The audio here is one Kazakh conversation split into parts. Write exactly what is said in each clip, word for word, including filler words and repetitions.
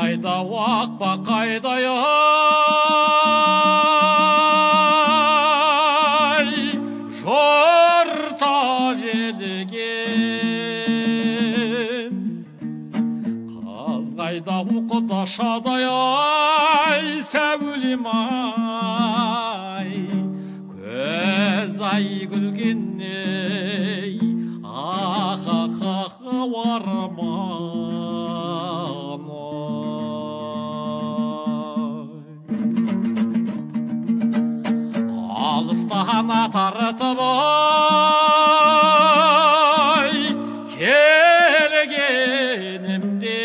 қайда уақпа қайда ай жорта желген қаз қайда құдашадай ай сәулем ай көз ай күлгенней ах ах ах арман алыстан атартып ай келгенімде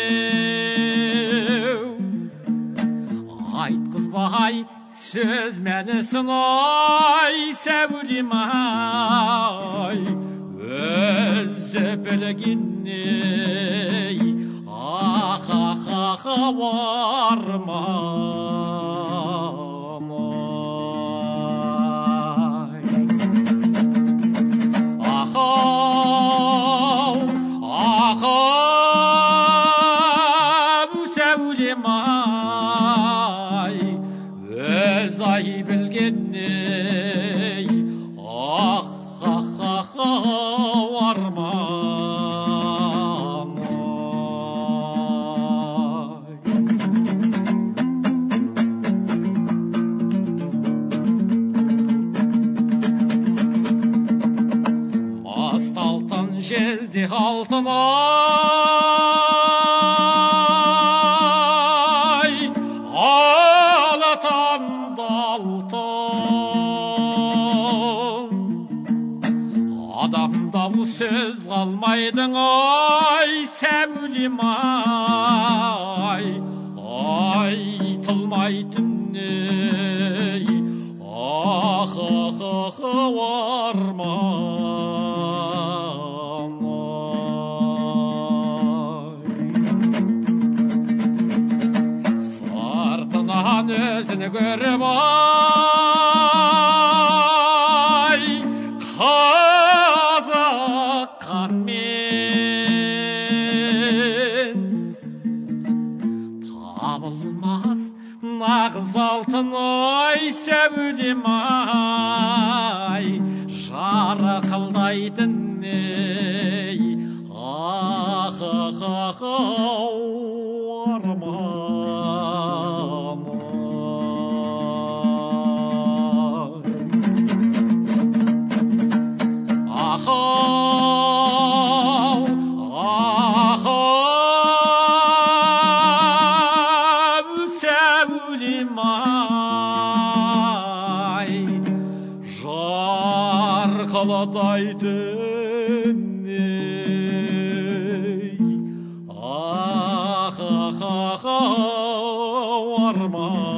айтқызбай сөз мәнісін ай сәулем ай өзі білгенней ах ах ах арман ахау ахау сәулем ай өз ай білгенней ах ах ах арман маст алтын желде алтын ай алатан алтын адамда сөз қалмайдың ай сәулем ай айтылмайтынней ах ах ах арман сыртынан өзін көріп ай қазыққанмен табылмас нағыз алтын ай сәулем ай жарқылдайтынней ах ах ах арман ахау ахау сәулем ай жарқылдайтынней ах ах ах арман